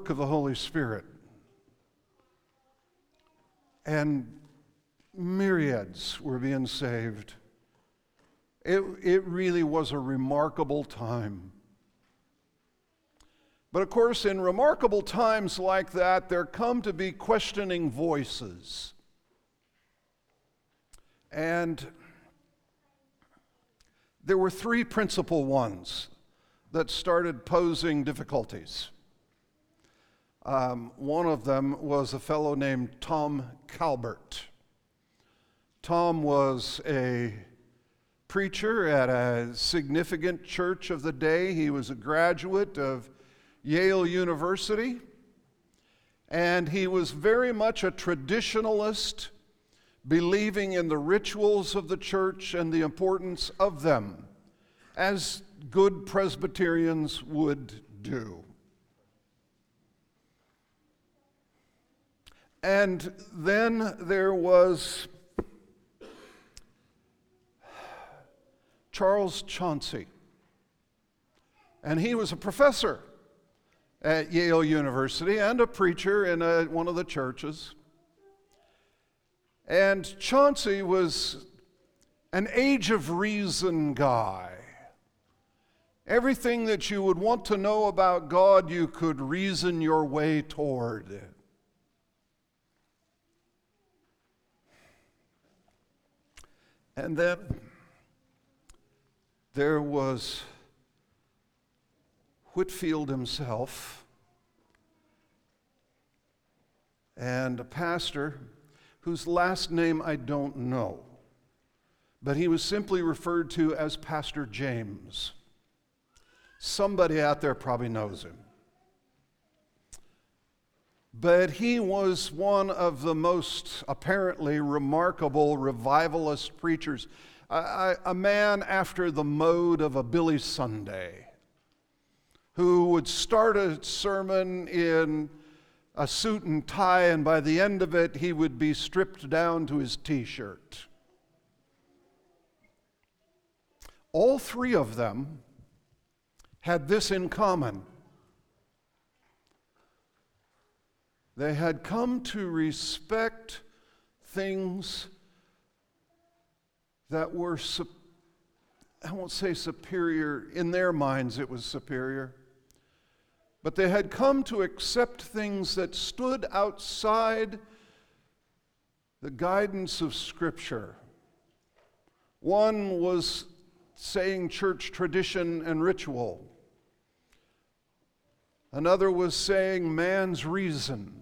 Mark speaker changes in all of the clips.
Speaker 1: work of the Holy Spirit. And myriads were being saved. It really was a remarkable time. But of course, in remarkable times like that, there come to be questioning voices. And there were three principal ones that started posing difficulties. One of them was a fellow named Tom Calvert. Tom was a preacher at a significant church of the day. He was a graduate of Yale University, and he was very much a traditionalist, believing in the rituals of the church and the importance of them, as good Presbyterians would do. And then there was Charles Chauncy, and he was a professor at Yale University and a preacher in one of the churches. And Chauncy was an age of reason guy. Everything that you would want to know about God, you could reason your way toward. And then there was Whitefield himself, and a pastor whose last name I don't know, but he was simply referred to as Pastor James. Somebody out there probably knows him. But he was one of the most apparently remarkable revivalist preachers, a man after the mode of a Billy Sunday, who would start a sermon in a suit and tie, and by the end of it, he would be stripped down to his t-shirt. All three of them had this in common. They had come to respect things that were, I won't say superior, in their minds it was superior, but they had come to accept things that stood outside the guidance of Scripture. One was saying church tradition and ritual. Another was saying man's reason.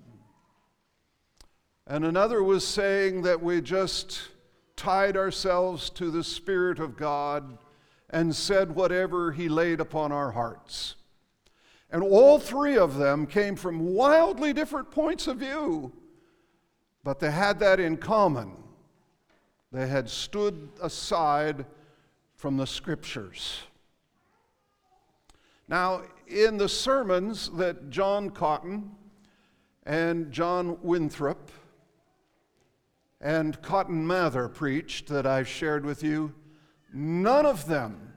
Speaker 1: And another was saying that we just tied ourselves to the Spirit of God and said whatever He laid upon our hearts. And all three of them came from wildly different points of view, but they had that in common. They had stood aside from the Scriptures. Now, in the sermons that John Cotton and John Winthrop and Cotton Mather preached that I've shared with you, none of them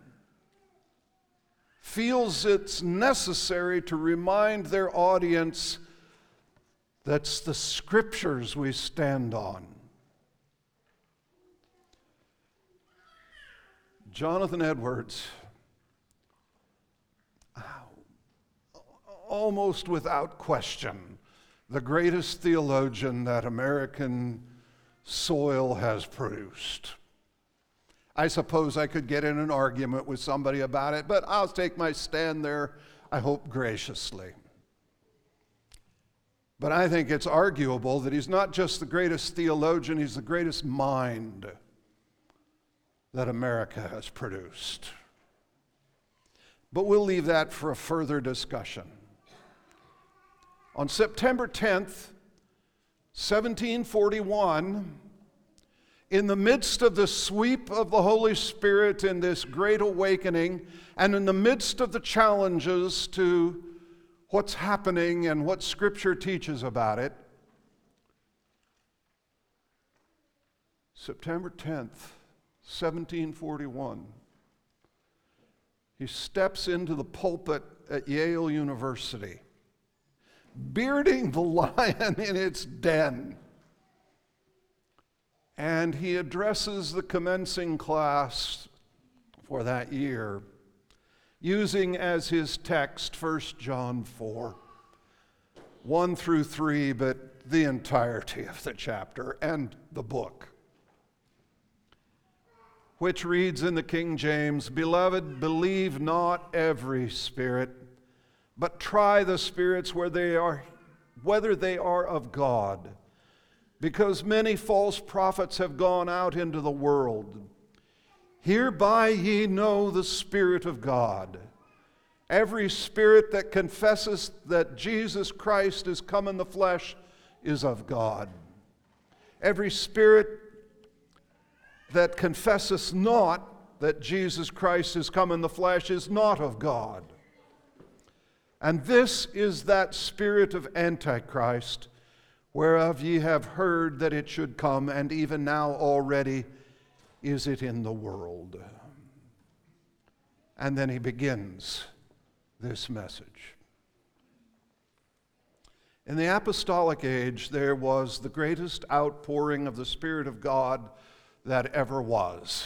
Speaker 1: feels it's necessary to remind their audience that's the Scriptures we stand on. Jonathan Edwards, almost without question, the greatest theologian that American soil has produced. I suppose I could get in an argument with somebody about it, but I'll take my stand there, I hope graciously. But I think it's arguable that he's not just the greatest theologian, he's the greatest mind that America has produced. But we'll leave that for a further discussion. On September 10th, 1741, in the midst of the sweep of the Holy Spirit in this great awakening, and in the midst of the challenges to what's happening and what Scripture teaches about it, September 10th, 1741, he steps into the pulpit at Yale University. bearding the lion in its den. And he addresses the commencing class for that year, using as his text 1 John 4, 1 through 3, but the entirety of the chapter and the book, which reads in the King James, "Beloved, believe not every spirit, but try the spirits whether they are of God, because many false prophets have gone out into the world. Hereby ye know the Spirit of God. Every spirit that confesses that Jesus Christ is come in the flesh is of God. Every spirit that confesseth not that Jesus Christ is come in the flesh is not of God. And this is that spirit of Antichrist, whereof ye have heard that it should come, and even now already is it in the world." And then he begins this message. In the apostolic age, there was the greatest outpouring of the Spirit of God that ever was,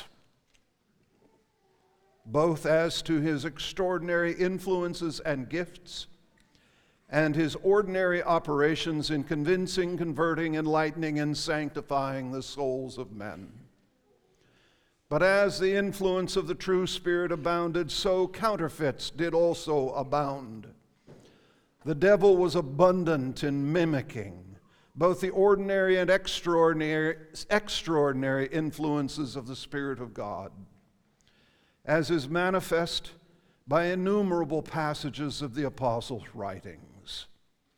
Speaker 1: both as to his extraordinary influences and gifts, and his ordinary operations in convincing, converting, enlightening, and sanctifying the souls of men. But as the influence of the true Spirit abounded, so counterfeits did also abound. The devil was abundant in mimicking both the ordinary and extraordinary influences of the Spirit of God, as is manifest by innumerable passages of the apostles' writings.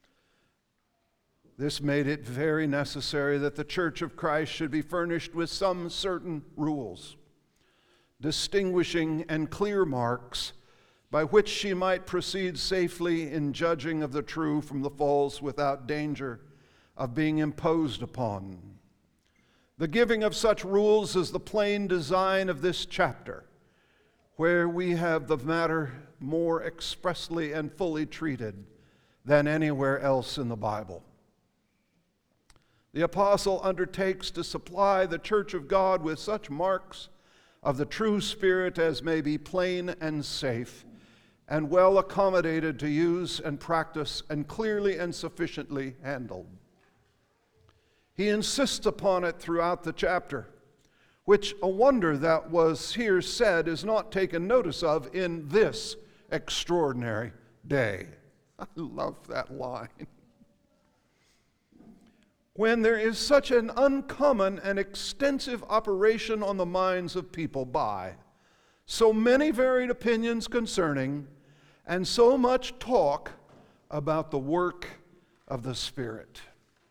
Speaker 1: This made it very necessary that the Church of Christ should be furnished with some certain rules, distinguishing and clear marks by which she might proceed safely in judging of the true from the false without danger of being imposed upon. The giving of such rules is the plain design of this chapter, where we have the matter more expressly and fully treated than anywhere else in the Bible. The apostle undertakes to supply the church of God with such marks of the true Spirit as may be plain and safe and well accommodated to use and practice and clearly and sufficiently handled. He insists upon it throughout the chapter, which a wonder that was here said is not taken notice of in this extraordinary day. I love that line. When there is such an uncommon and extensive operation on the minds of people by so many varied opinions concerning and so much talk about the work of the Spirit.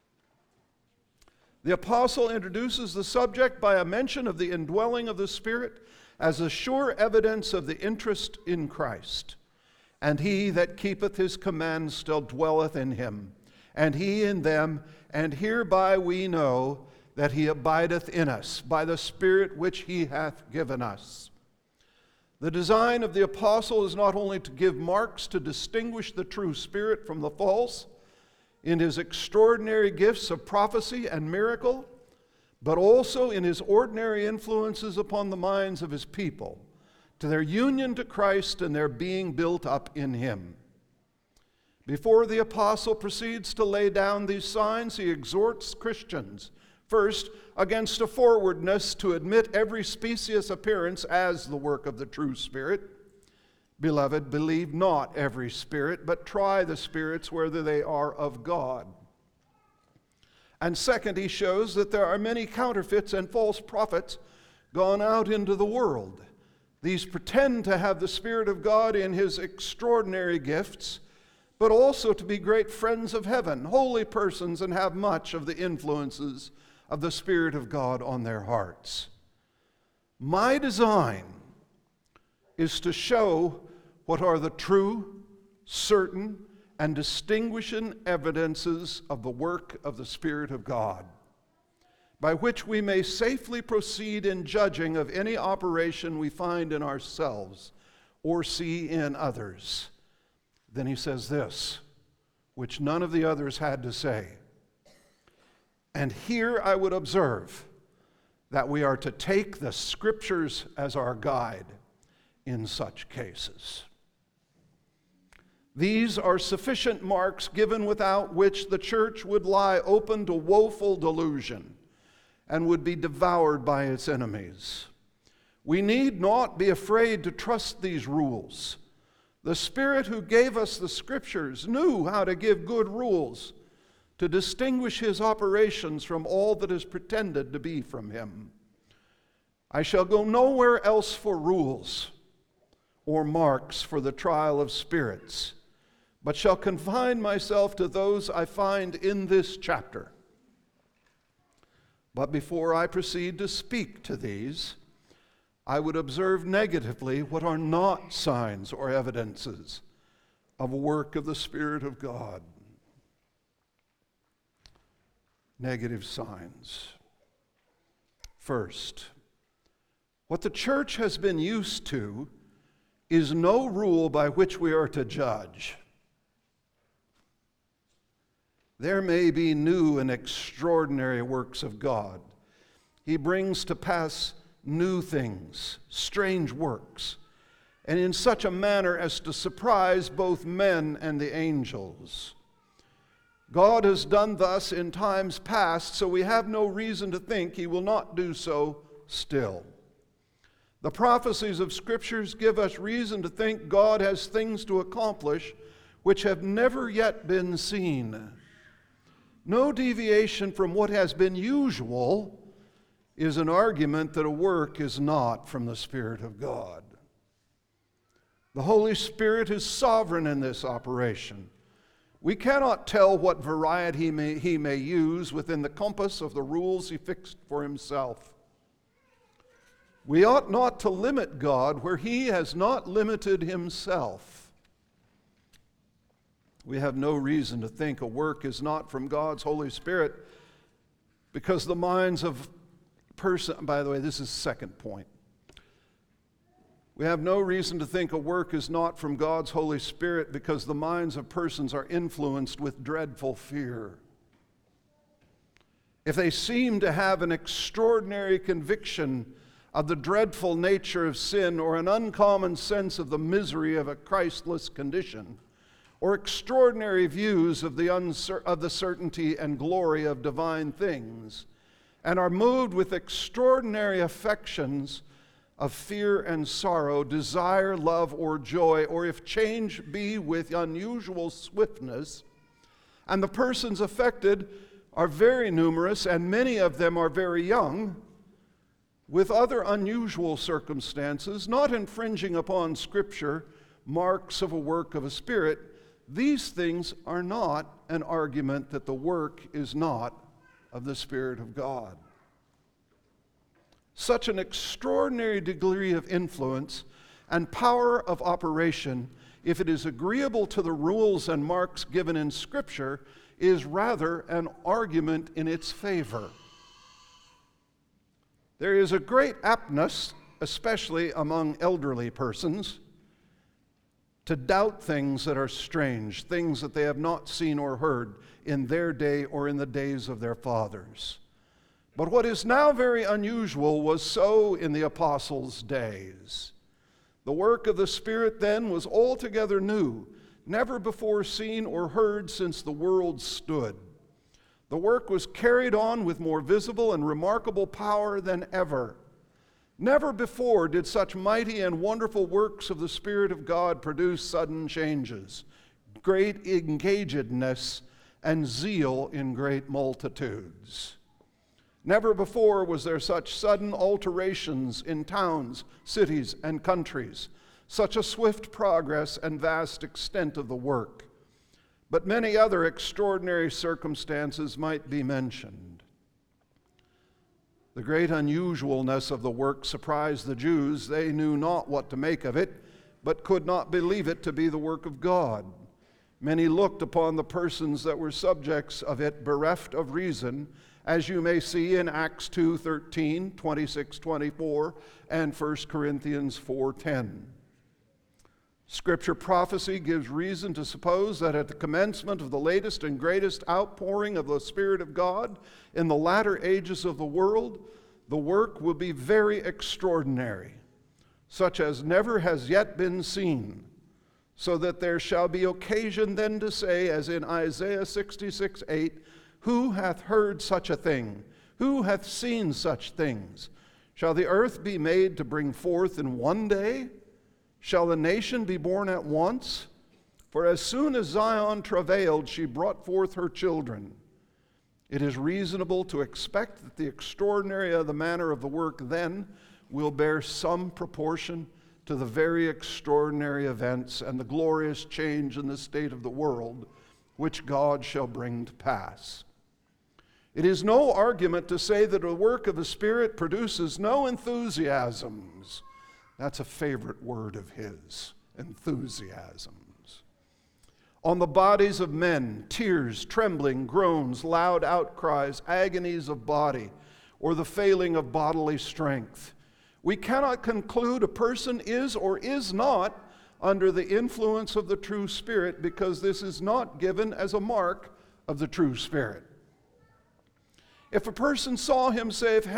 Speaker 1: The apostle introduces the subject by a mention of the indwelling of the Spirit as a sure evidence of the interest in Christ. And he that keepeth his commands still dwelleth in him, and he in them, and hereby we know that he abideth in us, by the Spirit which he hath given us. The design of the apostle is not only to give marks to distinguish the true spirit from the false in his extraordinary gifts of prophecy and miracle, but also in his ordinary influences upon the minds of his people, to their union to Christ and their being built up in him. Before the apostle proceeds to lay down these signs, he exhorts Christians, first, against a forwardness to admit every specious appearance as the work of the true Spirit. Beloved, believe not every spirit, but try the spirits whether they are of God. And second, he shows that there are many counterfeits and false prophets gone out into the world. These pretend to have the Spirit of God in his extraordinary gifts, but also to be great friends of heaven, holy persons, and have much of the influences of the Spirit of God on their hearts. My design is to show what are the true, certain, and distinguishing evidences of the work of the Spirit of God, by which we may safely proceed in judging of any operation we find in ourselves or see in others. Then he says this, which none of the others had to say. And here I would observe that we are to take the Scriptures as our guide in such cases. These are sufficient marks given without which the church would lie open to woeful delusion and would be devoured by its enemies. We need not be afraid to trust these rules. The Spirit who gave us the Scriptures knew how to give good rules to distinguish His operations from all that is pretended to be from Him. I shall go nowhere else for rules or marks for the trial of spirits, but shall confine myself to those I find in this chapter. But before I proceed to speak to these, I would observe negatively what are not signs or evidences of a work of the Spirit of God. Negative signs. First, what the church has been used to is no rule by which we are to judge. There may be new and extraordinary works of God. He brings to pass new things, strange works, and in such a manner as to surprise both men and the angels. God has done thus in times past, so we have no reason to think He will not do so still. The prophecies of Scriptures give us reason to think God has things to accomplish which have never yet been seen. No deviation from what has been usual is an argument that a work is not from the Spirit of God. The Holy Spirit is sovereign in this operation. We cannot tell what variety He may use within the compass of the rules He fixed for Himself. We ought not to limit God where He has not limited Himself. We have no reason to think a work is not from God's Holy Spirit because the minds of person, by the way, this is the second point. We have no reason to think a work is not from God's Holy Spirit because the minds of persons are influenced with dreadful fear. If they seem to have an extraordinary conviction of the dreadful nature of sin or an uncommon sense of the misery of a Christless condition, or extraordinary views of the certainty and glory of divine things, and are moved with extraordinary affections of fear and sorrow, desire, love, or joy, or if change be with unusual swiftness, and the persons affected are very numerous, and many of them are very young, with other unusual circumstances, not infringing upon Scripture, marks of a work of a Spirit, these things are not an argument that the work is not of the Spirit of God. Such an extraordinary degree of influence and power of operation, if it is agreeable to the rules and marks given in Scripture, is rather an argument in its favor. There is a great aptness, especially among elderly persons, to doubt things that are strange, things that they have not seen or heard in their day or in the days of their fathers. But what is now very unusual was so in the apostles' days. The work of the Spirit then was altogether new, never before seen or heard since the world stood. The work was carried on with more visible and remarkable power than ever. Never before did such mighty and wonderful works of the Spirit of God produce sudden changes, great engagedness, and zeal in great multitudes. Never before was there such sudden alterations in towns, cities, and countries, such a swift progress and vast extent of the work. But many other extraordinary circumstances might be mentioned. The great unusualness of the work surprised the Jews. They knew not what to make of it, but could not believe it to be the work of God. Many looked upon the persons that were subjects of it bereft of reason, as you may see in Acts 2:13, 26-24, and 1 Corinthians 4:10. Scripture prophecy gives reason to suppose that at the commencement of the latest and greatest outpouring of the Spirit of God in the latter ages of the world, the work will be very extraordinary, such as never has yet been seen, so that there shall be occasion then to say, as in Isaiah 66:8, who hath heard such a thing? Who hath seen such things? Shall the earth be made to bring forth in one day? Shall the nation be born at once? For as soon as Zion travailed, she brought forth her children. It is reasonable to expect that the extraordinary of the manner of the work then will bear some proportion to the very extraordinary events and the glorious change in the state of the world which God shall bring to pass. It is no argument to say that the work of the Spirit produces no enthusiasms. That's a favorite word of his, enthusiasms. On the bodies of men, tears, trembling, groans, loud outcries, agonies of body, or the failing of bodily strength. We cannot conclude a person is or is not under the influence of the true Spirit, because this is not given as a mark of the true Spirit. If a person saw himself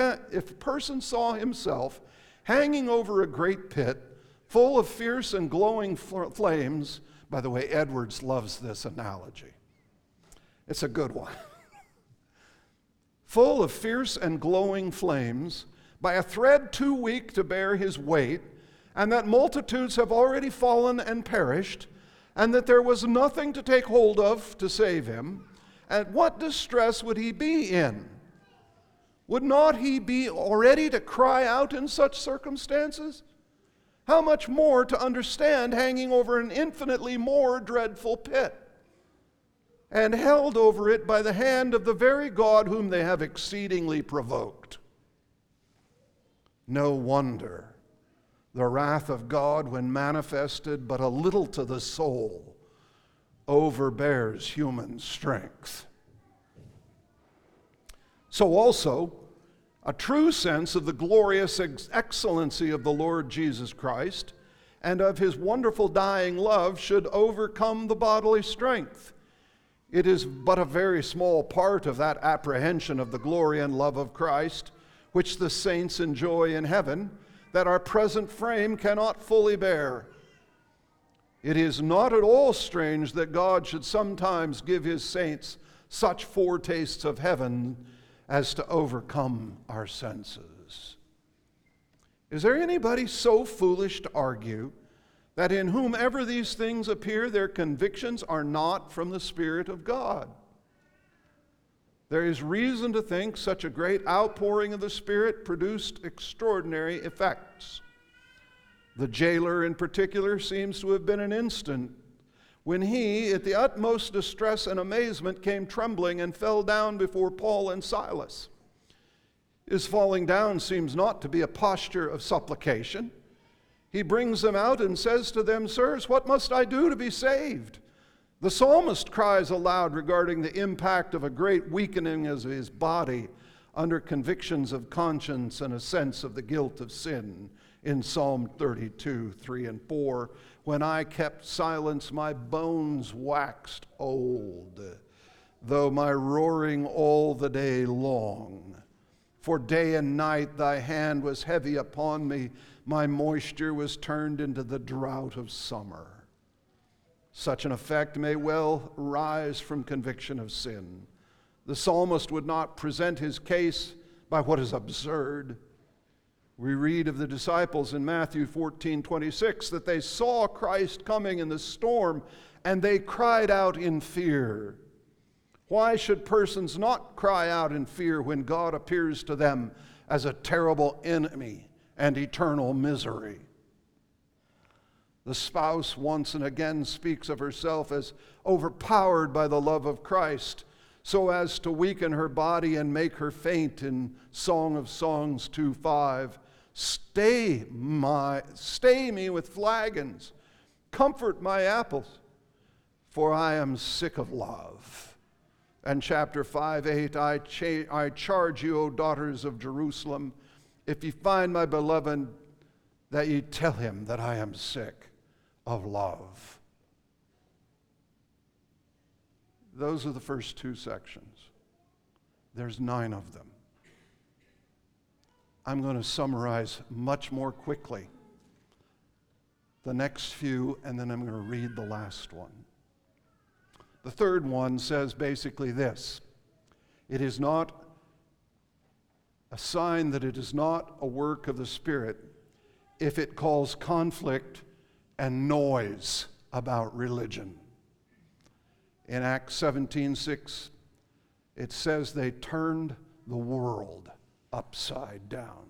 Speaker 1: hanging over a great pit full of fierce and glowing flames, by the way, Edwards loves this analogy. It's a good one. Full of fierce and glowing flames, by a thread too weak to bear his weight, and that multitudes have already fallen and perished, and that there was nothing to take hold of to save him, and what distress would he be in? Would not he be ready to cry out in such circumstances? How much more to understand hanging over an infinitely more dreadful pit, and held over it by the hand of the very God whom they have exceedingly provoked. No wonder the wrath of God, when manifested but a little to the soul, overbears human strength. So also, a true sense of the glorious excellency of the Lord Jesus Christ and of his wonderful dying love should overcome the bodily strength. It is but a very small part of that apprehension of the glory and love of Christ which the saints enjoy in heaven that our present frame cannot fully bear. It is not at all strange that God should sometimes give his saints such foretastes of heaven as to overcome our senses. Is there anybody so foolish to argue that in whomever these things appear, their convictions are not from the Spirit of God? There is reason to think such a great outpouring of the Spirit produced extraordinary effects. The jailer in particular seems to have been an instant when he, at the utmost distress and amazement, came trembling and fell down before Paul and Silas. His falling down seems not to be a posture of supplication. He brings them out and says to them, "Sirs, what must I do to be saved?" The psalmist cries aloud regarding the impact of a great weakening of his body under convictions of conscience and a sense of the guilt of sin in Psalm 32, 3 and 4. When I kept silence, my bones waxed old, though my roaring all the day long. For day and night thy hand was heavy upon me. My moisture was turned into the drought of summer. Such an effect may well arise from conviction of sin. The psalmist would not present his case by what is absurd. We read of the disciples in Matthew 14:26 that they saw Christ coming in the storm and they cried out in fear. Why should persons not cry out in fear when God appears to them as a terrible enemy and eternal misery? The spouse once and again speaks of herself as overpowered by the love of Christ, so as to weaken her body and make her faint in Song of Songs 2:5. Stay me with flagons, comfort my apples, for I am sick of love. And chapter 5:8, I charge you, O daughters of Jerusalem, if ye find my beloved, that ye tell him that I am sick. of love. Those are the first two sections. There's 9 of them. I'm going to summarize much more quickly the next few, and then I'm going to read the last one. The third one says basically this: it is not a sign that it is not a work of the Spirit if it calls conflict and noise about religion. In Acts 17:6, it says they turned the world upside down.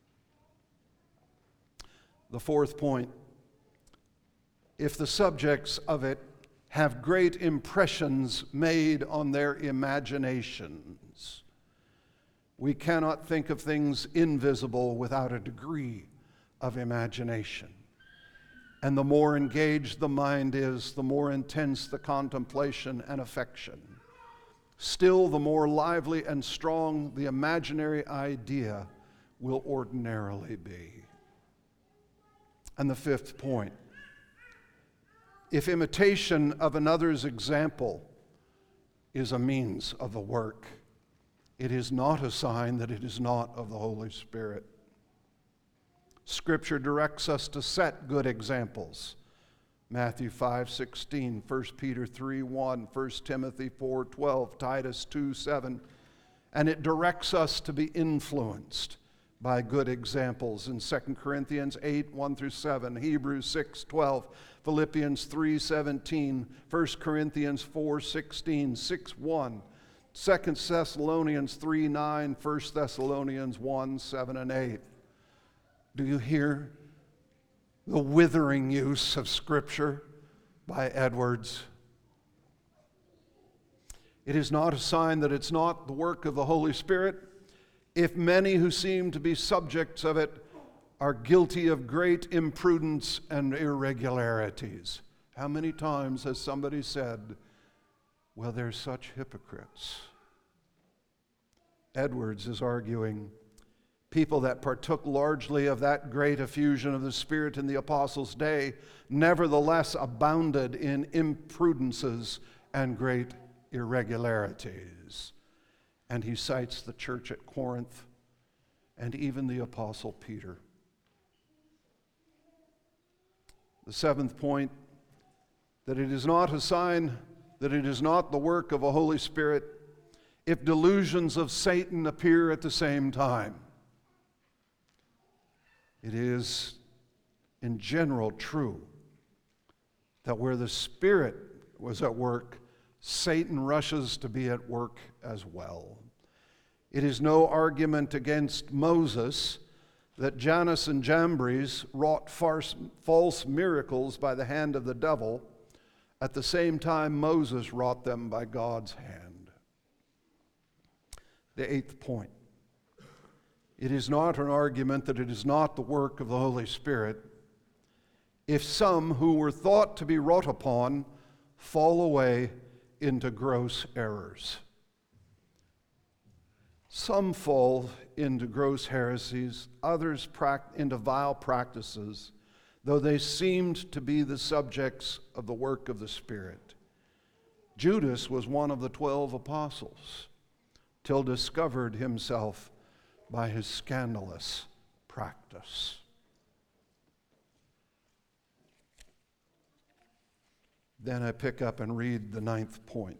Speaker 1: The fourth point: if the subjects of it have great impressions made on their imaginations, we cannot think of things invisible without a degree of imagination. And the more engaged the mind is, the more intense the contemplation and affection. Still, the more lively and strong the imaginary idea will ordinarily be. And the fifth point: if imitation of another's example is a means of the work, it is not a sign that it is not of the Holy Spirit. Scripture directs us to set good examples. Matthew 5:16, 1 Peter 3:1, 1 Timothy 4:12, Titus 2:7, and it directs us to be influenced by good examples in 2 Corinthians 8:1-7, Hebrews 6:12, Philippians 3:17, 1 Corinthians 4:16, 6:1, 2 Thessalonians 3:9, 1 Thessalonians 1:7 and 8. Do you hear the withering use of Scripture by Edwards? It is not a sign that it's not the work of the Holy Spirit if many who seem to be subjects of it are guilty of great imprudence and irregularities. How many times has somebody said, well, they're such hypocrites? Edwards is arguing people that partook largely of that great effusion of the Spirit in the apostles' day nevertheless abounded in imprudences and great irregularities. And he cites the church at Corinth and even the apostle Peter. The seventh point: that it is not a sign that it is not the work of a Holy Spirit if delusions of Satan appear at the same time. It is, in general, true that where the Spirit was at work, Satan rushes to be at work as well. It is no argument against Moses that Jannes and Jambres wrought false miracles by the hand of the devil. At the same time, Moses wrought them by God's hand. The eighth point: it is not an argument that it is not the work of the Holy Spirit if some who were thought to be wrought upon fall away into gross errors. Some fall into gross heresies, others into vile practices, though they seemed to be the subjects of the work of the Spirit. Judas was one of the 12 apostles, till discovered himself by his scandalous practice. Then I pick up and read the ninth point.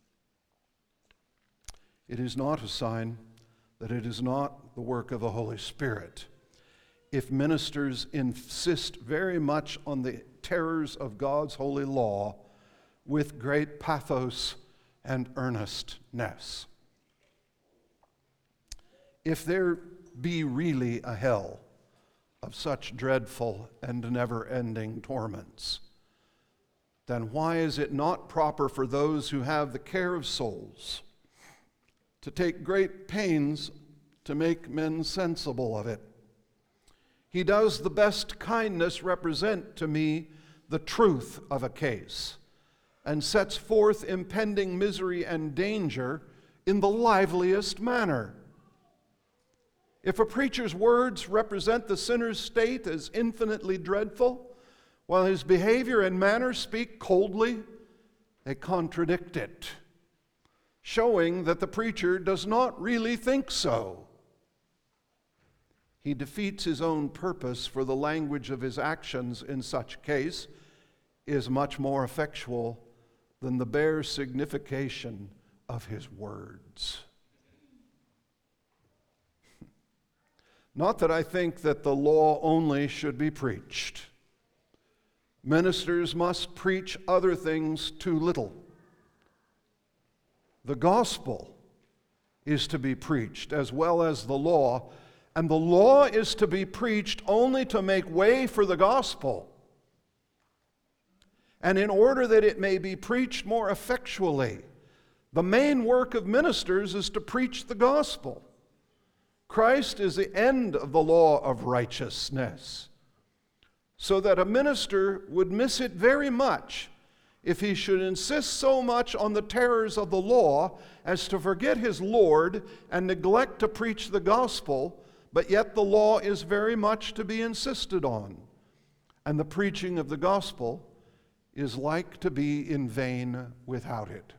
Speaker 1: It is not a sign that it is not the work of the Holy Spirit if ministers insist very much on the terrors of God's holy law with great pathos and earnestness. If there be really a hell of such dreadful and never-ending torments, then why is it not proper for those who have the care of souls to take great pains to make men sensible of it? He does the best kindness represent to me the truth of a case, and sets forth impending misery and danger in the liveliest manner. If a preacher's words represent the sinner's state as infinitely dreadful, while his behavior and manner speak coldly, they contradict it, showing that the preacher does not really think so. He defeats his own purpose, for the language of his actions in such case is much more effectual than the bare signification of his words. Not that I think that the law only should be preached. Ministers must preach other things too little. The gospel is to be preached as well as the law, and the law is to be preached only to make way for the gospel, and in order that it may be preached more effectually. The main work of ministers is to preach the gospel. Christ is the end of the law of righteousness, so that a minister would miss it very much if he should insist so much on the terrors of the law as to forget his Lord and neglect to preach the gospel, but yet the law is very much to be insisted on, and the preaching of the gospel is like to be in vain without it.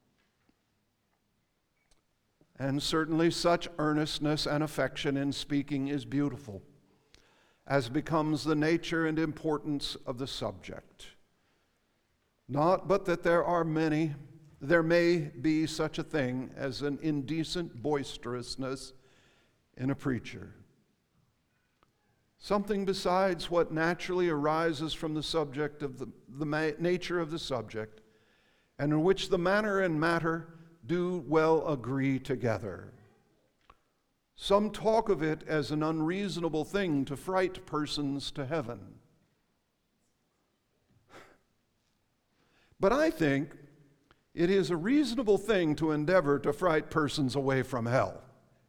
Speaker 1: And certainly such earnestness and affection in speaking is beautiful, as becomes the nature and importance of the subject. Not but that there may be such a thing as an indecent boisterousness in a preacher. Something besides what naturally arises from the subject of the nature of the subject, and in which the manner and matter do well agree together. Some talk of it as an unreasonable thing to fright persons to heaven. But I think it is a reasonable thing to endeavor to fright persons away from hell.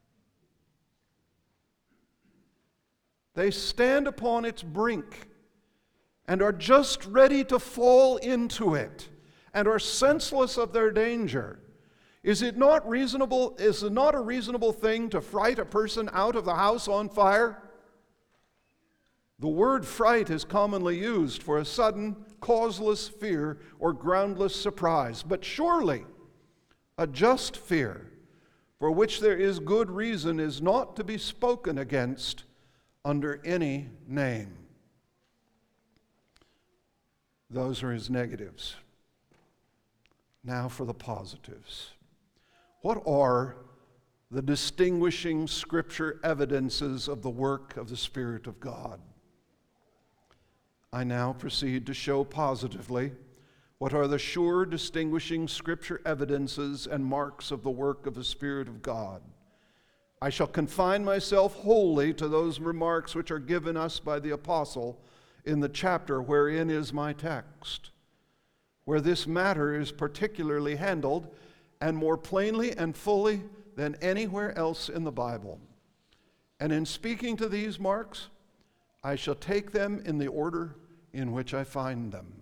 Speaker 1: They stand upon its brink and are just ready to fall into it and are senseless of their danger. Is it not reasonable? Is it not a reasonable thing to fright a person out of the house on fire? The word fright is commonly used for a sudden, causeless fear or groundless surprise, but surely a just fear, for which there is good reason, is not to be spoken against under any name. Those are his negatives. Now for the positives. What are the distinguishing scripture evidences of the work of the Spirit of God? I now proceed to show positively what are the sure distinguishing scripture evidences and marks of the work of the Spirit of God. I shall confine myself wholly to those remarks which are given us by the apostle in the chapter wherein is my text, where this matter is particularly handled and more plainly and fully than anywhere else in the Bible. And in speaking to these marks, I shall take them in the order in which I find them.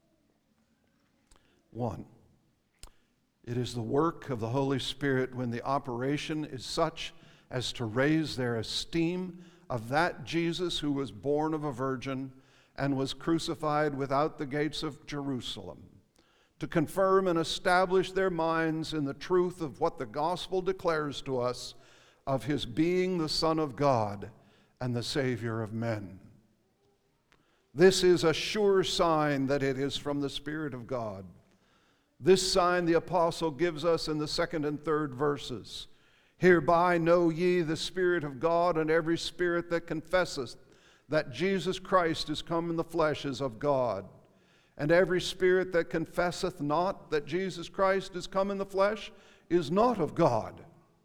Speaker 1: 1. It is the work of the Holy Spirit when the operation is such as to raise their esteem of that Jesus who was born of a virgin and was crucified without the gates of Jerusalem, to confirm and establish their minds in the truth of what the gospel declares to us of his being the Son of God and the Savior of men. This is a sure sign that it is from the Spirit of God. This sign the apostle gives us in the 2nd and 3rd verses. Hereby know ye the Spirit of God, and every spirit that confesseth that Jesus Christ is come in the flesh is of God. And every spirit that confesseth not that Jesus Christ is come in the flesh is not of God.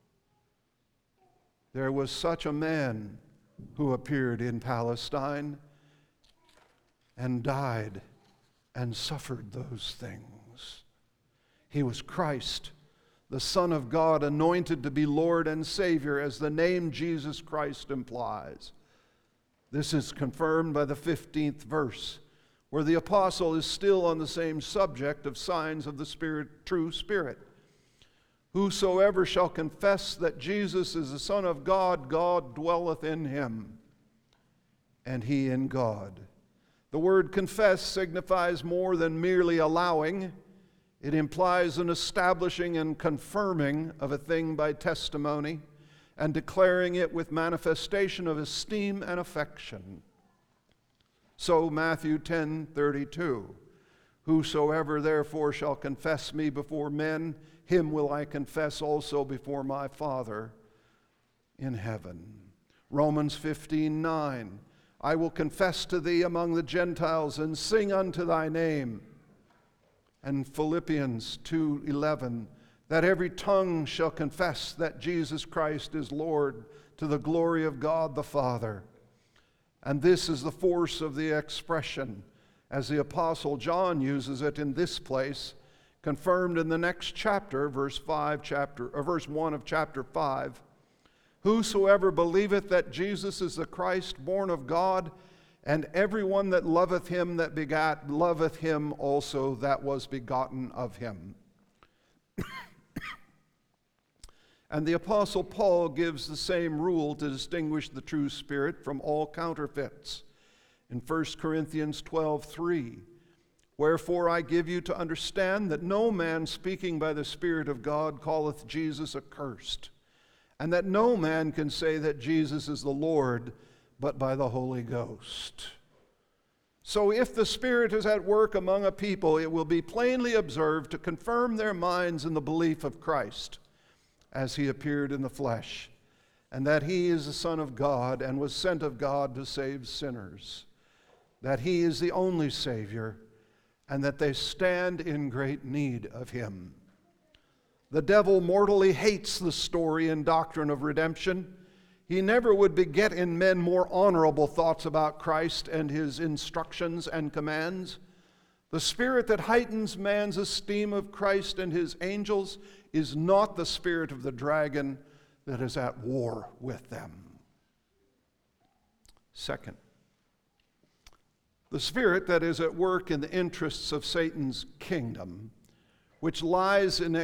Speaker 1: There was such a man who appeared in Palestine and died and suffered those things. He was Christ, the Son of God, anointed to be Lord and Savior, as the name Jesus Christ implies. This is confirmed by the 15th verse, where the apostle is still on the same subject of signs of the Spirit, true Spirit. Whosoever shall confess that Jesus is the Son of God, God dwelleth in him, and he in God. The word confess signifies more than merely allowing. It implies an establishing and confirming of a thing by testimony and declaring it with manifestation of esteem and affection. So Matthew 10:32, whosoever therefore shall confess me before men, him will I confess also before my Father in heaven. Romans 15:9, I will confess to thee among the Gentiles and sing unto thy name. And Philippians 2:11, that every tongue shall confess that Jesus Christ is Lord, to the glory of God the Father. And this is the force of the expression, as the Apostle John uses it in this place, confirmed in the next chapter, verse 1 of chapter 5. Whosoever believeth that Jesus is the Christ, born of God, and everyone that loveth him that begat, loveth him also that was begotten of him. And the Apostle Paul gives the same rule to distinguish the true spirit from all counterfeits. In 1 Corinthians 12:3, wherefore I give you to understand that no man speaking by the Spirit of God calleth Jesus accursed, and that no man can say that Jesus is the Lord but by the Holy Ghost. So if the Spirit is at work among a people, it will be plainly observed to confirm their minds in the belief of Christ, as he appeared in the flesh, and that he is the Son of God and was sent of God to save sinners, that he is the only Savior, and that they stand in great need of him. The devil mortally hates the story and doctrine of redemption. He never would beget in men more honorable thoughts about Christ and his instructions and commands. The spirit that heightens man's esteem of Christ and his angels is not the spirit of the dragon that is at war with them. Second, the spirit that is at work in the interests of Satan's kingdom, which lies in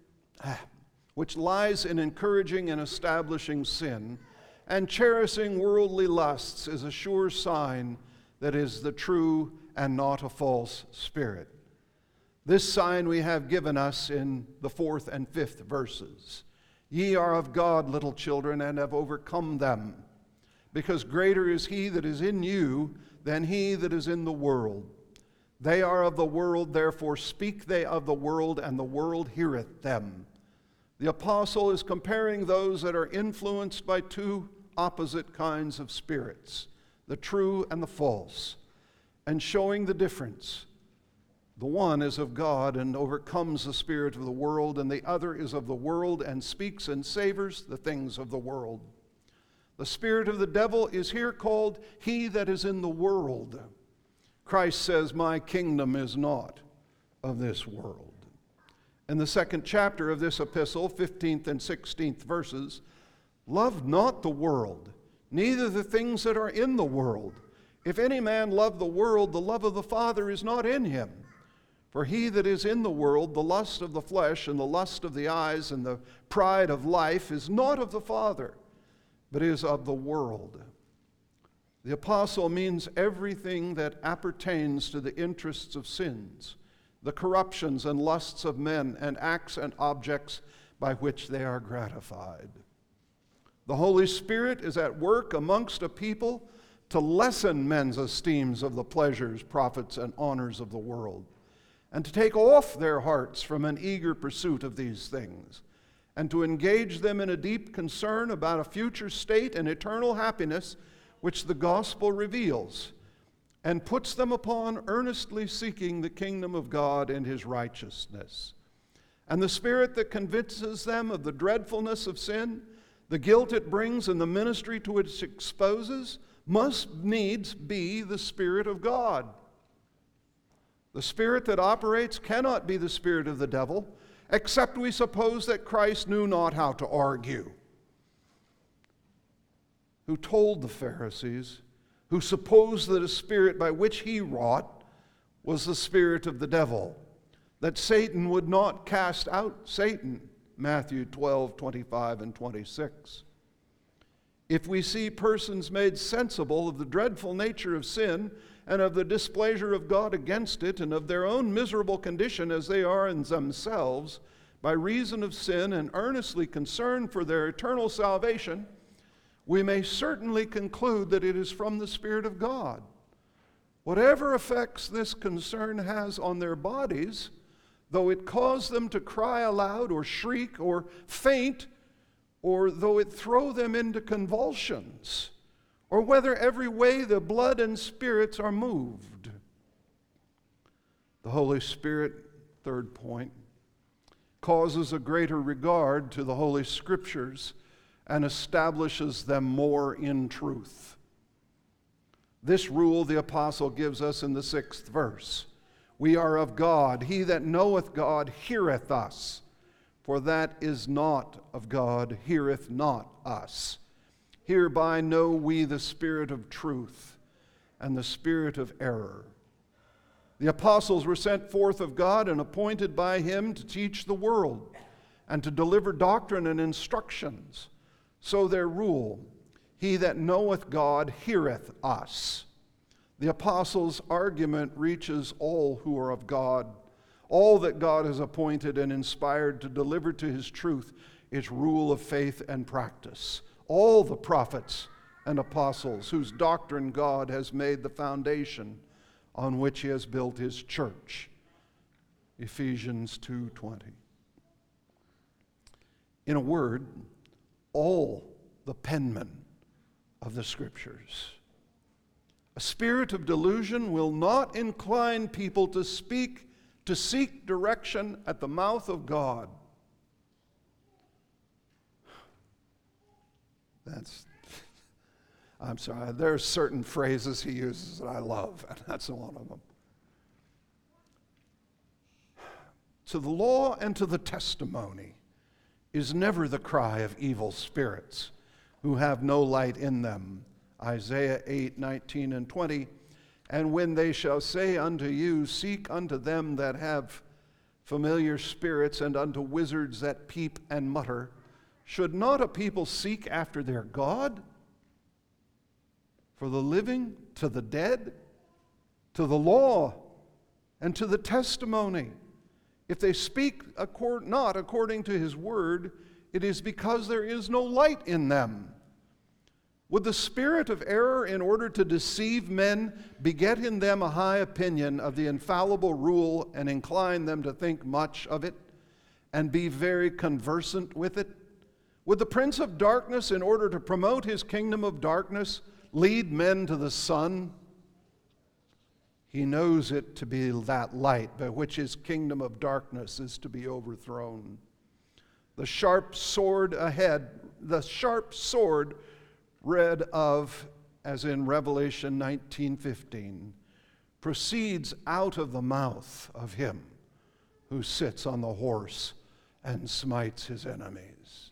Speaker 1: encouraging and establishing sin and cherishing worldly lusts, is a sure sign that is the true and not a false spirit. This sign we have given us in the 4th and 5th verses. Ye are of God, little children, and have overcome them, because greater is he that is in you than he that is in the world. They are of the world, therefore speak they of the world, and the world heareth them. The apostle is comparing those that are influenced by two opposite kinds of spirits, the true and the false, and showing the difference. The one is of God and overcomes the spirit of the world, and the other is of the world and speaks and savors the things of the world. The spirit of the devil is here called he that is in the world. Christ says, my kingdom is not of this world. In the 2nd chapter of this epistle, 15th and 16th verses, love not the world, neither the things that are in the world. If any man love the world, the love of the Father is not in him. For he that is in the world, the lust of the flesh and the lust of the eyes and the pride of life is not of the Father, but is of the world. The apostle means everything that appertains to the interests of sins, the corruptions and lusts of men, and acts and objects by which they are gratified. The Holy Spirit is at work amongst a people to lessen men's esteems of the pleasures, profits, and honors of the world, and to take off their hearts from an eager pursuit of these things, and to engage them in a deep concern about a future state and eternal happiness which the gospel reveals, and puts them upon earnestly seeking the kingdom of God and his righteousness. And the spirit that convinces them of the dreadfulness of sin, the guilt it brings, and the ministry to which it exposes, must needs be the Spirit of God. The spirit that operates cannot be the spirit of the devil, except we suppose that Christ knew not how to argue, who told the Pharisees, who supposed that a spirit by which he wrought was the spirit of the devil, that Satan would not cast out Satan, Matthew 12:25 and 26. If we see persons made sensible of the dreadful nature of sin and of the displeasure of God against it, and of their own miserable condition as they are in themselves, by reason of sin, and earnestly concerned for their eternal salvation, we may certainly conclude that it is from the Spirit of God. Whatever effects this concern has on their bodies, though it cause them to cry aloud or shriek or faint, or though it throw them into convulsions, or whether every way the blood and spirits are moved. The Holy Spirit, third point, causes a greater regard to the Holy Scriptures and establishes them more in truth. This rule the apostle gives us in the 6th verse. We are of God. He that knoweth God heareth us. For that is not of God heareth not us. Hereby know we the spirit of truth and the spirit of error. The apostles were sent forth of God and appointed by him to teach the world and to deliver doctrine and instructions. So their rule, he that knoweth God heareth us. The apostles' argument reaches all who are of God. All that God has appointed and inspired to deliver to his truth is rule of faith and practice. All the prophets and apostles whose doctrine God has made the foundation on which he has built his church. Ephesians 2:20. In a word, all the penmen of the Scriptures. A spirit of delusion will not incline people to seek direction at the mouth of God. I'm sorry, there are certain phrases he uses that I love, and that's one of them. To the law and to the testimony is never the cry of evil spirits who have no light in them. Isaiah 8:19 and 20. And when they shall say unto you, seek unto them that have familiar spirits, and unto wizards that peep and mutter, should not a people seek after their God? For the living, to the dead, to the law, and to the testimony. If they speak not according to his word, it is because there is no light in them. Would the spirit of error, in order to deceive men, beget in them a high opinion of the infallible rule and incline them to think much of it and be very conversant with it? Would the prince of darkness, in order to promote his kingdom of darkness, lead men to the sun? He knows it to be that light by which his kingdom of darkness is to be overthrown. The sharp sword read of, as in Revelation 19:15, proceeds out of the mouth of him who sits on the horse and smites his enemies.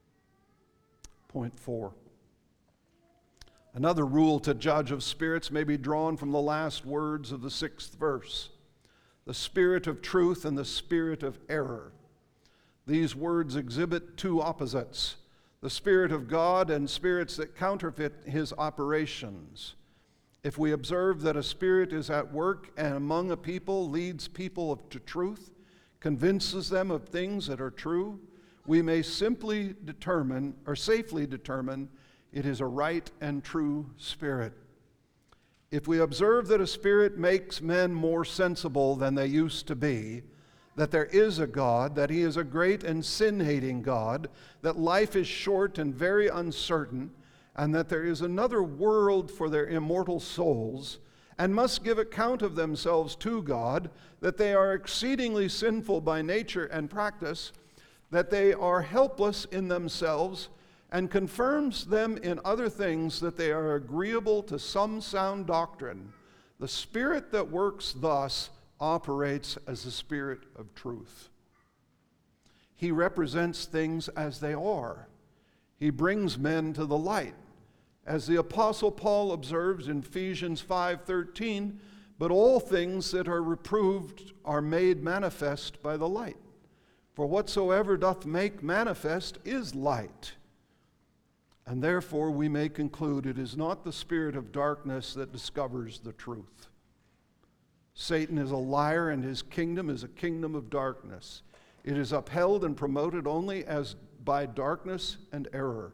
Speaker 1: Point 4. Another rule to judge of spirits may be drawn from the last words of the 6th verse. The spirit of truth and the spirit of error. These words exhibit two opposites: the Spirit of God and spirits that counterfeit his operations. If we observe that a spirit is at work and among a people leads people to truth, convinces them of things that are true, we may safely determine it is a right and true spirit. If we observe that a spirit makes men more sensible than they used to be, that there is a God, that he is a great and sin-hating God, that life is short and very uncertain, and that there is another world for their immortal souls, and must give account of themselves to God, that they are exceedingly sinful by nature and practice, that they are helpless in themselves, and confirms them in other things that they are agreeable to some sound doctrine, the spirit that works thus operates as the Spirit of truth. He represents things as they are. He brings men to the light. As the Apostle Paul observes in Ephesians 5:13, but all things that are reproved are made manifest by the light. For whatsoever doth make manifest is light. And therefore we may conclude it is not the spirit of darkness that discovers the truth. Satan is a liar, and his kingdom is a kingdom of darkness. It is upheld and promoted only as by darkness and error.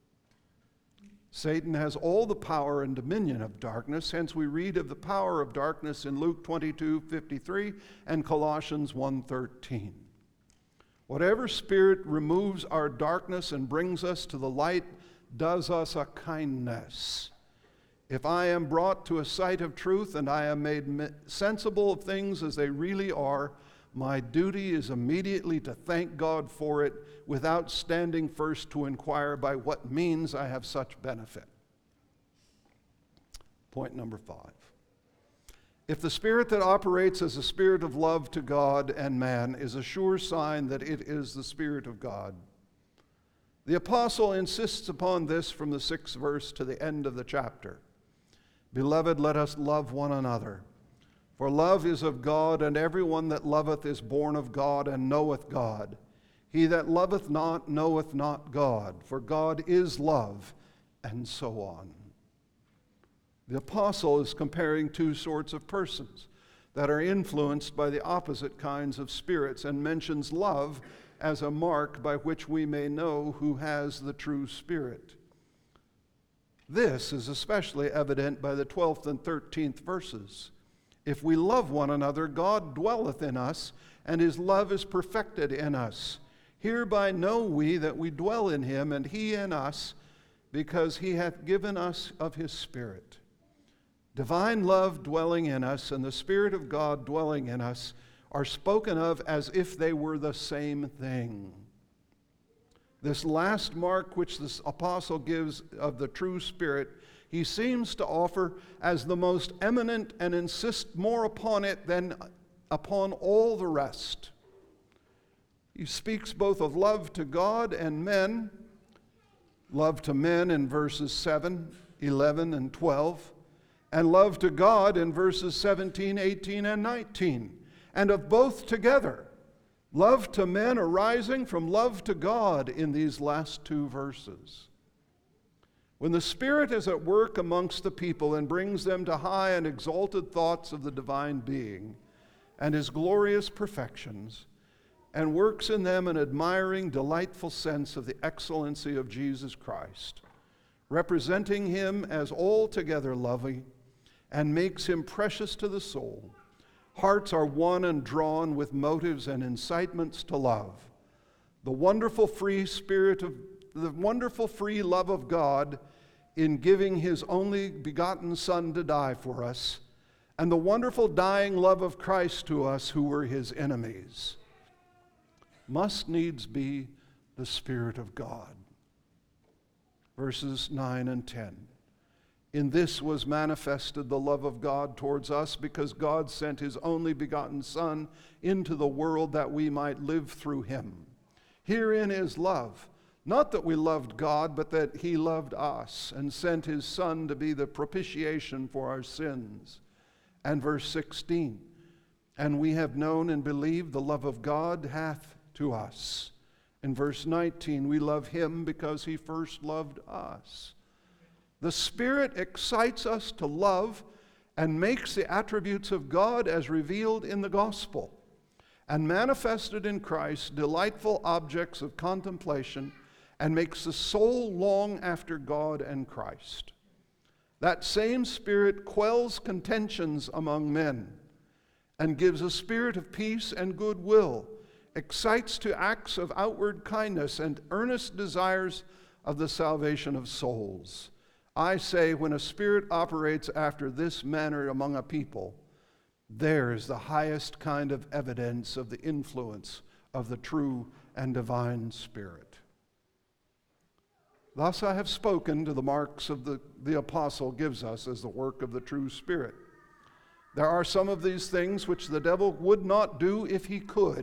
Speaker 1: Satan has all the power and dominion of darkness, hence we read of the power of darkness in Luke 22:53 and Colossians 1:13. Whatever spirit removes our darkness and brings us to the light does us a kindness. If I am brought to a sight of truth and I am made sensible of things as they really are, my duty is immediately to thank God for it without standing first to inquire by what means I have such benefit. Point number 5. If the spirit that operates as a spirit of love to God and man is a sure sign that it is the Spirit of God, the apostle insists upon this from the 6th verse to the end of the chapter. Beloved, let us love one another. For love is of God, and everyone that loveth is born of God and knoweth God. He that loveth not knoweth not God, for God is love, and so on. The apostle is comparing two sorts of persons that are influenced by the opposite kinds of spirits, and mentions love as a mark by which we may know who has the true spirit. This is especially evident by the 12th and 13th verses. If we love one another, God dwelleth in us, and his love is perfected in us. Hereby know we that we dwell in him, and he in us, because he hath given us of his Spirit. Divine love dwelling in us and the Spirit of God dwelling in us are spoken of as if they were the same thing. This last mark which the apostle gives of the true Spirit, he seems to offer as the most eminent and insist more upon it than upon all the rest. He speaks both of love to God and men, love to men in verses 7, 11, and 12, and love to God in verses 17, 18, and 19. And of both together, love to men arising from love to God in these last two verses. When the Spirit is at work amongst the people and brings them to high and exalted thoughts of the divine being and his glorious perfections, and works in them an admiring, delightful sense of the excellency of Jesus Christ, representing him as altogether loving, and makes him precious to the soul, hearts are won and drawn with motives and incitements to love. The wonderful free love of God in giving his only begotten Son to die for us, and the wonderful dying love of Christ to us who were his enemies, must needs be the Spirit of God. Verses 9 and 10. In this was manifested the love of God towards us, because God sent his only begotten Son into the world that we might live through him. Herein is love, not that we loved God, but that he loved us and sent his Son to be the propitiation for our sins. And verse 16, and we have known and believed the love of God hath to us. In verse 19, we love him because he first loved us. The Spirit excites us to love and makes the attributes of God as revealed in the gospel and manifested in Christ delightful objects of contemplation, and makes the soul long after God and Christ. That same Spirit quells contentions among men and gives a spirit of peace and goodwill, excites to acts of outward kindness and earnest desires of the salvation of souls. I say, when a spirit operates after this manner among a people, there is the highest kind of evidence of the influence of the true and divine Spirit. Thus I have spoken to the marks of the apostle gives us as the work of the true Spirit. There are some of these things which the devil would not do if he could.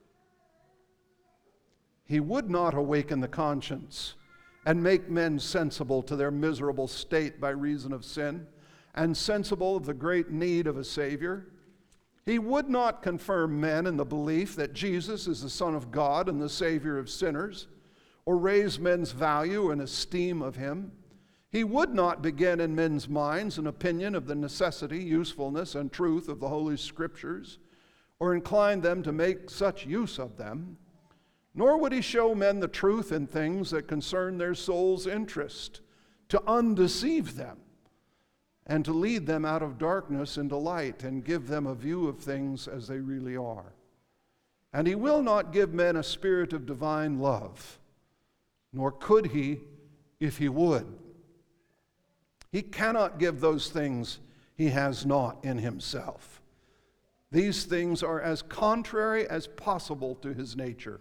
Speaker 1: He would not awaken the conscience and make men sensible to their miserable state by reason of sin, and sensible of the great need of a Savior. He would not confirm men in the belief that Jesus is the Son of God and the Savior of sinners, or raise men's value and esteem of him. He would not begin in men's minds an opinion of the necessity, usefulness, and truth of the Holy Scriptures, or incline them to make such use of them. Nor would he show men the truth in things that concern their soul's interest, to undeceive them, and to lead them out of darkness into light, and give them a view of things as they really are. And he will not give men a spirit of divine love, nor could he if he would. He cannot give those things he has not in himself. These things are as contrary as possible to his nature.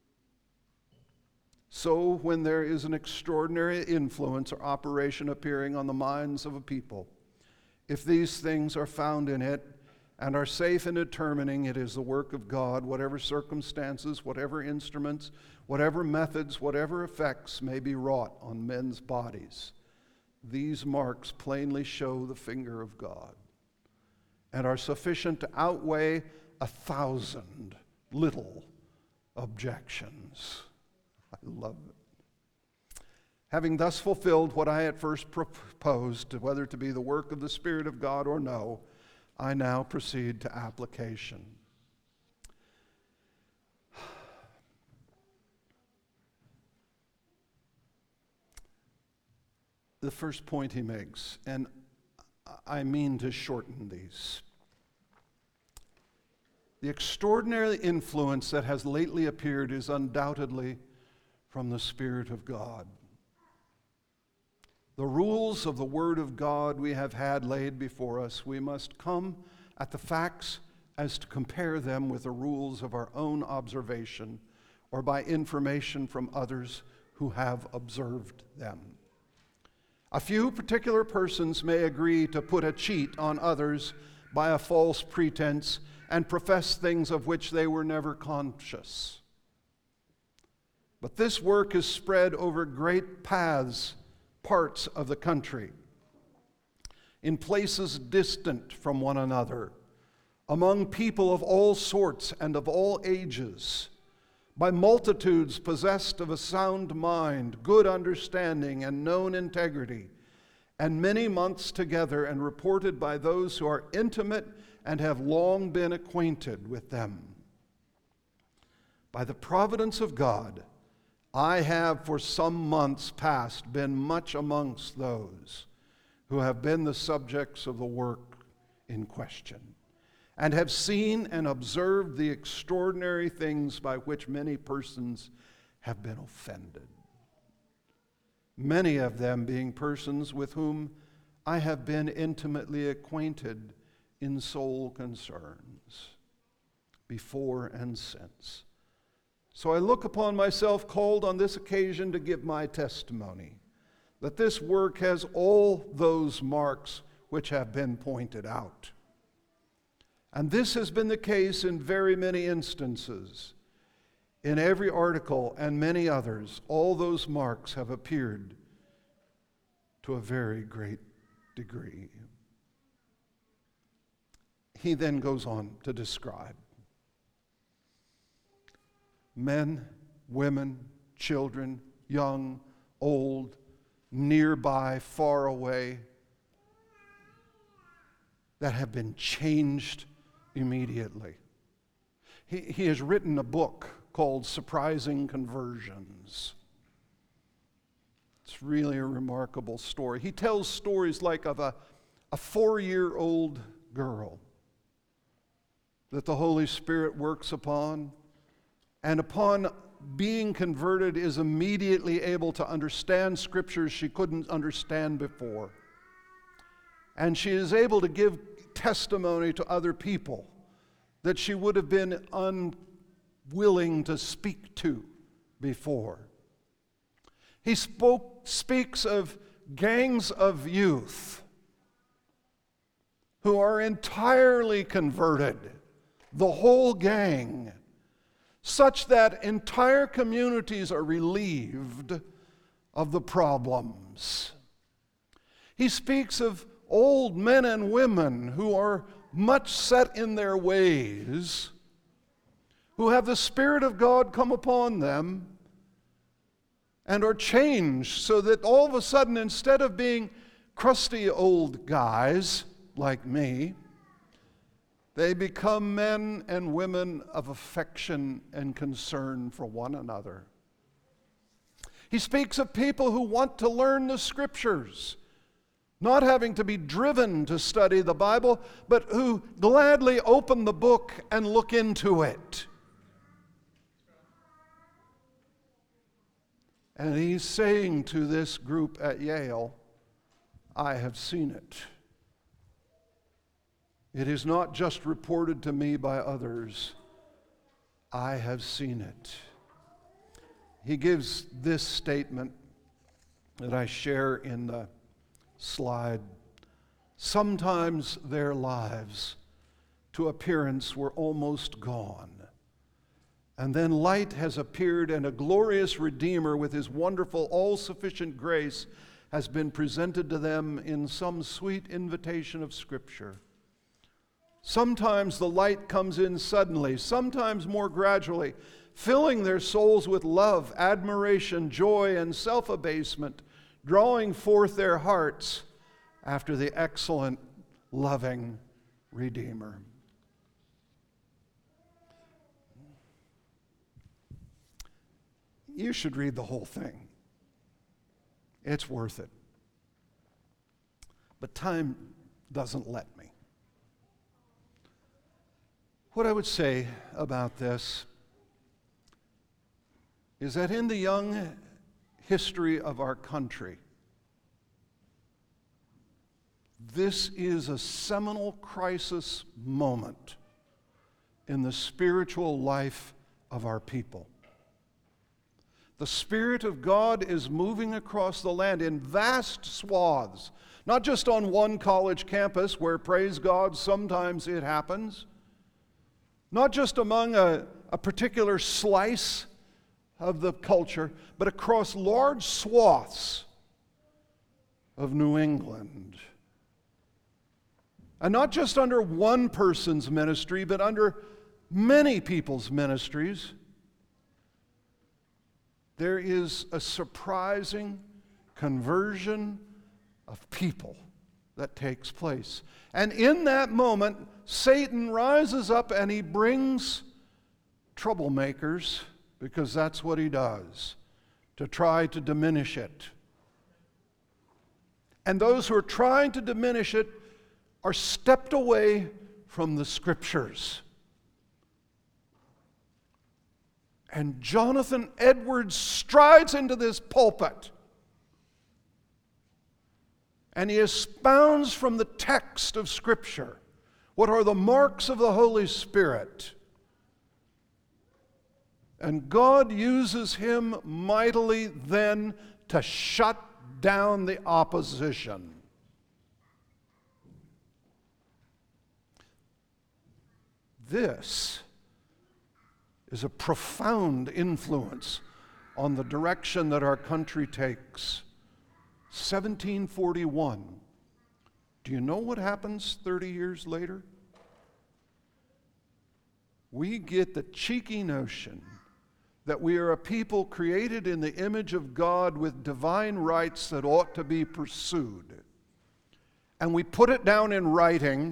Speaker 1: So when there is an extraordinary influence or operation appearing on the minds of a people, if these things are found in it and are safe in determining it is the work of God, whatever circumstances, whatever instruments, whatever methods, whatever effects may be wrought on men's bodies, these marks plainly show the finger of God and are sufficient to outweigh 1,000 little objections. I love it. Having thus fulfilled what I at first proposed, whether to be the work of the Spirit of God or no, I now proceed to application. The first point he makes, and I mean to shorten these. The extraordinary influence that has lately appeared is undoubtedly from the Spirit of God. The rules of the Word of God we have had laid before us, we must come at the facts as to compare them with the rules of our own observation or by information from others who have observed them. A few particular persons may agree to put a cheat on others by a false pretense and profess things of which they were never conscious. But this work is spread over great parts of the country, in places distant from one another, among people of all sorts and of all ages, by multitudes possessed of a sound mind, good understanding, and known integrity, and many months together, and reported by those who are intimate and have long been acquainted with them. By the providence of God, I have for some months past been much amongst those who have been the subjects of the work in question, and have seen and observed the extraordinary things by which many persons have been offended. Many of them being persons with whom I have been intimately acquainted in soul concerns, before and since. So I look upon myself called on this occasion to give my testimony that this work has all those marks which have been pointed out. And this has been the case in very many instances. In every article and many others, all those marks have appeared to a very great degree. He then goes on to describe men, women, children, young, old, nearby, far away, that have been changed immediately. He has written a book called Surprising Conversions. It's really a remarkable story. He tells stories like of a 4-year-old girl that the Holy Spirit works upon, and upon being converted is immediately able to understand scriptures she couldn't understand before. And she is able to give testimony to other people that she would have been unwilling to speak to before. He speaks of gangs of youth who are entirely converted, the whole gang, such that entire communities are relieved of the problems. He speaks of old men and women who are much set in their ways, who have the Spirit of God come upon them, and are changed so that all of a sudden, instead of being crusty old guys like me, they become men and women of affection and concern for one another. He speaks of people who want to learn the Scriptures, not having to be driven to study the Bible, but who gladly open the book and look into it. And he's saying to this group at Yale, I have seen it. It is not just reported to me by others. I have seen it. He gives this statement that I share in the slide. Sometimes their lives to appearance were almost gone. And then light has appeared, and a glorious Redeemer with his wonderful, all-sufficient grace has been presented to them in some sweet invitation of Scripture. Sometimes the light comes in suddenly, sometimes more gradually, filling their souls with love, admiration, joy, and self-abasement, drawing forth their hearts after the excellent, loving Redeemer. You should read the whole thing. It's worth it. But time doesn't let me. What I would say about this is that in the young history of our country, this is a seminal crisis moment in the spiritual life of our people. The Spirit of God is moving across the land in vast swaths, not just on one college campus where, praise God, sometimes it happens, not just among a particular slice of the culture, but across large swaths of New England. And not just under one person's ministry, but under many people's ministries. There is a surprising conversion of people that takes place. And in that moment, Satan rises up and he brings troublemakers, because that's what he does, to try to diminish it. And those who are trying to diminish it are stepped away from the Scriptures. And Jonathan Edwards strides into this pulpit and he expounds from the text of Scripture what are the marks of the Holy Spirit. And God uses him mightily then to shut down the opposition. This is a profound influence on the direction that our country takes. 1741. Do you know what happens 30 years later? We get the cheeky notion that we are a people created in the image of God with divine rights that ought to be pursued. And we put it down in writing,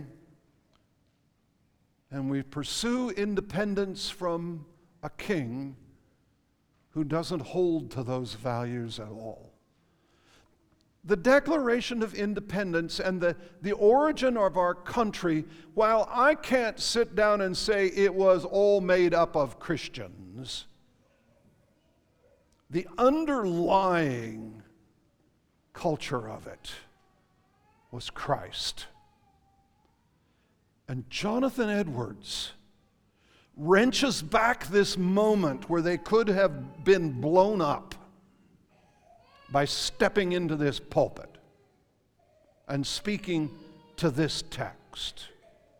Speaker 1: and we pursue independence from a king who doesn't hold to those values at all. The Declaration of Independence and the origin of our country, while I can't sit down and say it was all made up of Christians, the underlying culture of it was Christ. And Jonathan Edwards wrenches back this moment where they could have been blown up by stepping into this pulpit and speaking to this text.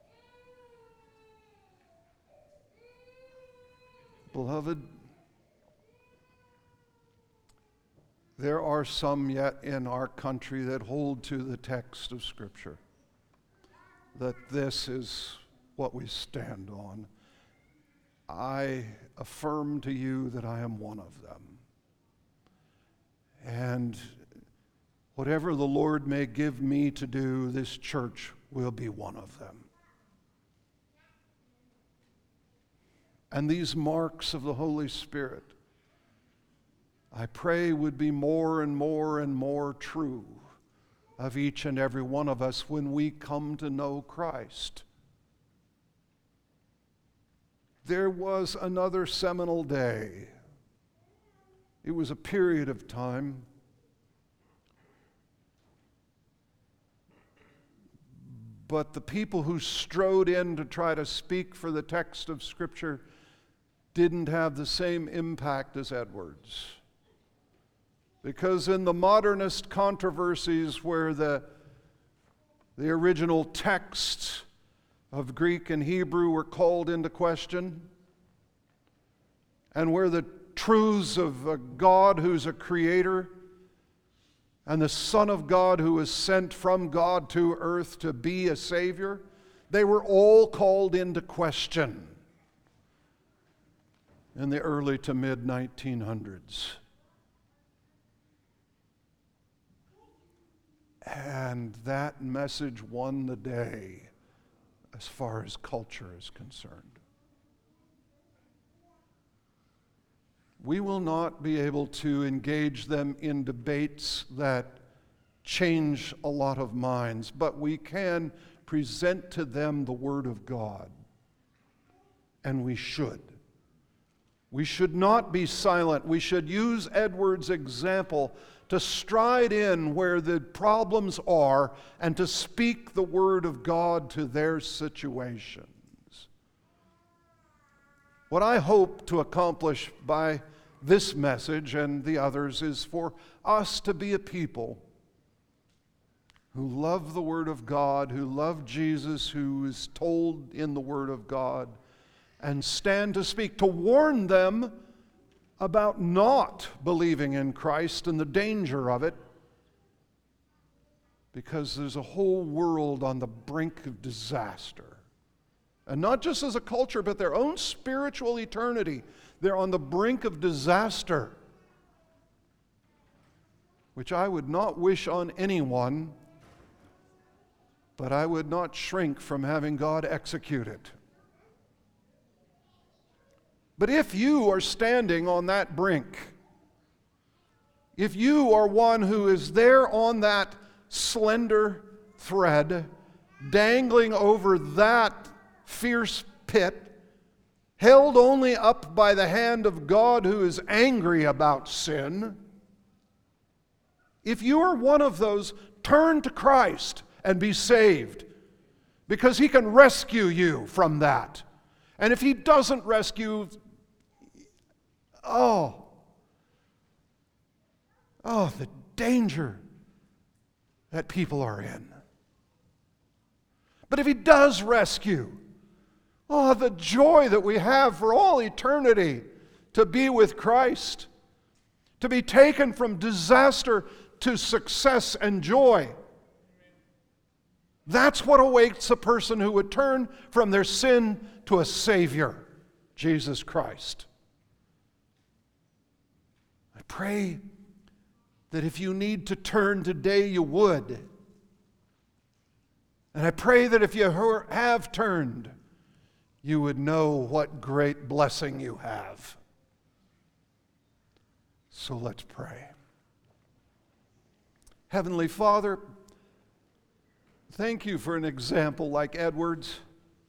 Speaker 1: Beloved, there are some yet in our country that hold to the text of Scripture, that this is what we stand on. I affirm to you that I am one of them. And whatever the Lord may give me to do, this church will be one of them. And these marks of the Holy Spirit, I pray, would be more and more and more true of each and every one of us when we come to know Christ. There was another seminal day. It was a period of time. But the people who strode in to try to speak for the text of Scripture didn't have the same impact as Edwards. Because in the modernist controversies where the original texts of Greek and Hebrew were called into question, and where the truths of a God who's a creator and the Son of God who was sent from God to earth to be a Savior, they were all called into question in the early to mid-1900s. And that message won the day as far as culture is concerned. We will not be able to engage them in debates that change a lot of minds, but we can present to them the Word of God. And we should. We should not be silent. We should use Edwards' example to stride in where the problems are and to speak the Word of God to their situations. What I hope to accomplish by this message and the others is for us to be a people who love the Word of God, who love Jesus, who is told in the Word of God, and stand to speak, to warn them about not believing in Christ and the danger of it, because there's a whole world on the brink of disaster. And not just as a culture, but their own spiritual eternity. They're on the brink of disaster, which I would not wish on anyone, but I would not shrink from having God execute it. But if you are standing on that brink, if you are one who is there on that slender thread, dangling over that fierce pit, held only up by the hand of God who is angry about sin, if you are one of those, turn to Christ and be saved, because He can rescue you from that. And if He doesn't rescue, the danger that people are in. But if He does rescue, the joy that we have for all eternity to be with Christ, to be taken from disaster to success and joy. That's what awaits a person who would turn from their sin to a Savior, Jesus Christ. I pray that if you need to turn today, you would. And I pray that if you have turned, you would know what great blessing you have. So let's pray. Heavenly Father, thank You for an example like Edwards.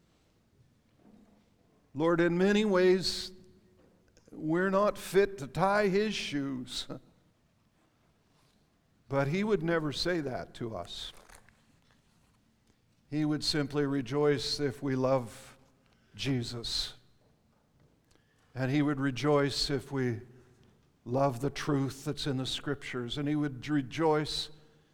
Speaker 1: Lord, in many ways, we're not fit to tie his shoes. But he would never say that to us. He would simply rejoice if we love Jesus. And he would rejoice if we love the truth that's in the Scriptures. And he would rejoice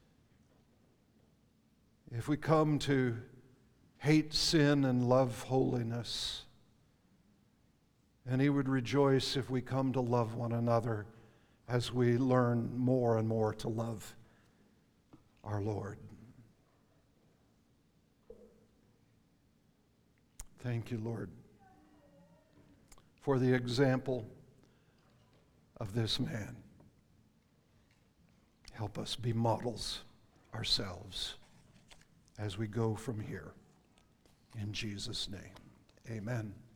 Speaker 1: if we come to hate sin and love holiness. And he would rejoice if we come to love one another as we learn more and more to love our Lord. Thank You, Lord, for the example of this man. Help us be models ourselves as we go from here. In Jesus' name, amen.